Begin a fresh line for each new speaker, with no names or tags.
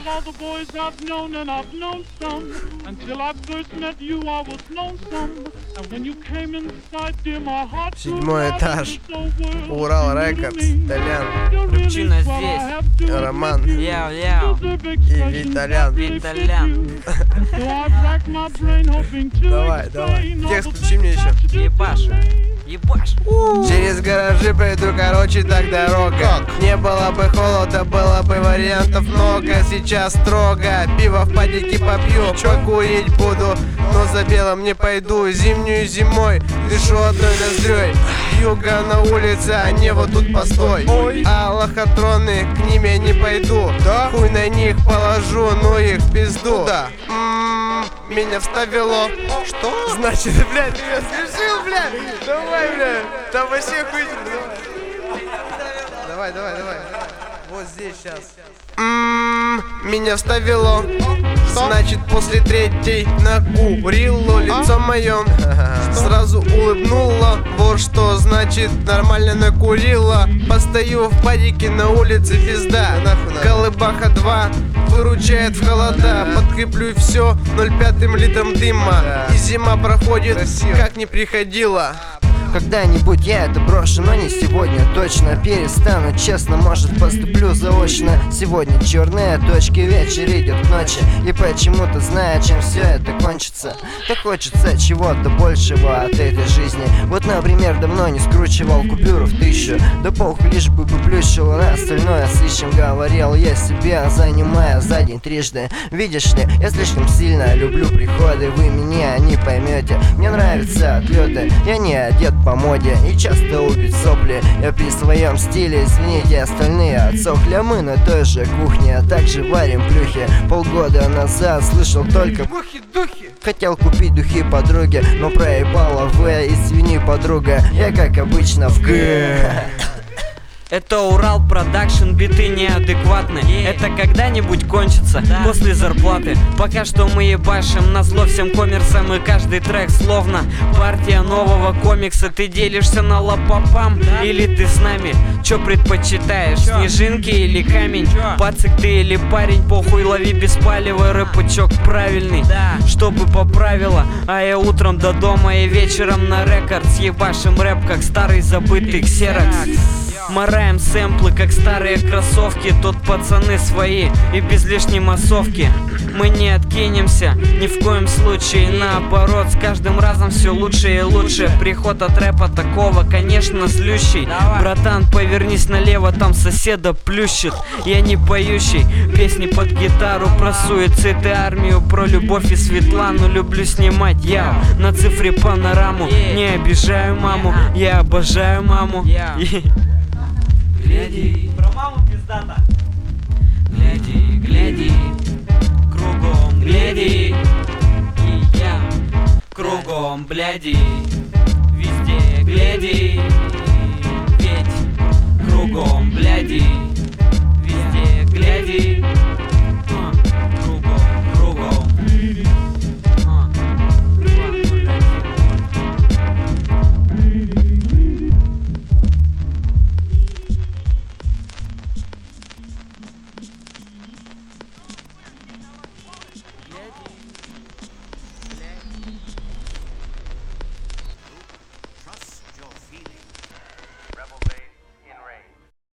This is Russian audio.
all the boys I've known, and I've known some. Until I first met you, I was lonesome. And when you came inside, dear, my heart grew
Седьмой
light
этаж.
and so world
Урал
seemed new to
Рекордс.
me.
Толян.
You're really
Причина
why I
здесь.
have to
Роман.
admit you
Яу-яу.
deserve expressions
Виталян.
that really fit
Виталян.
you. And so I've racked my brain hoping to
Давай, давай.
explain all
Текст
the
включи мне
things
еще.
that you did
Ебаш.
to me.
Ебаш.
Через гаражи пройду, короче, так дорога. Не было бы холода, было бы вариантов много. Сейчас строго, пиво в падике попью, покурить буду, но за белым не пойду. Зимнюю зимой дышу одной ноздрёй. Юга на улице, а небо тут постой. А лохотроны, к ним я не пойду. Хуй на них положу, ну их в пизду. Меня вставило. Что? Значит, блядь, ты меня смешил, блядь. Давай, блядь. Там вообще охуительно. Давай. Вот здесь сейчас. Меня вставило. Значит, после третьей накурило. Лицо мое сразу улыбнуло. Вот что значит нормально накурила. Постою в падике на улице, пизда. Колыбаха 2 выручает в холода. Подкреплю все 0,5 литром дыма. И зима проходит, как не приходила.
Когда-нибудь я это брошу, но не сегодня. Точно перестану, честно, может поступлю заочно. Сегодня черные точки, вечер идет к ночи. И почему-то зная, чем все это кончится, так хочется чего-то большего от этой жизни. Вот, например, давно не скручивал купюру в 1000. Да похуй, лишь бы плющил, на остальное слишком говорил я себе, занимая за день трижды. Видишь ли, я слишком сильно люблю приходы, вы меня не поймете. Мне нравятся отлеты, я не одет по моде и часто убить сопли. Я при своем стиле, извините, остальные отсохли. А мы на той же кухне, а также варим плюхи. Полгода назад слышал только
Духи.
хотел купить духи подруге, но проебала в. Извини, подруга, я как обычно в Г.
Это Урал Продакшн, биты неадекватны. Это когда-нибудь кончится после зарплаты. Пока что мы ебашим назло всем коммерсам. И каждый трек словно партия нового комикса. Ты делишься на лапапам или ты с нами? Чё предпочитаешь, снежинки или камень? Пацик ты или парень, похуй, лови беспалевый рэпачок правильный, чтобы поправила. А я утром до дома и вечером на рекордс. Ебашим рэп, как старый забытый ксерокс. Мараем сэмплы, как старые кроссовки. Тут пацаны свои и без лишней массовки. Мы не откинемся ни в коем случае. Наоборот, с каждым разом все лучше и лучше. Приход от рэпа такого, конечно, злющий. Братан, повернись налево, там соседа плющит. Я не поющий песни под гитару про суицид и армию, про любовь и Светлану. Люблю снимать я на цифре панораму. Не обижаю маму, я обожаю маму. Гляди, про маму пиздата. Гляди, гляди, кругом гляди. И я кругом гляди, везде гляди.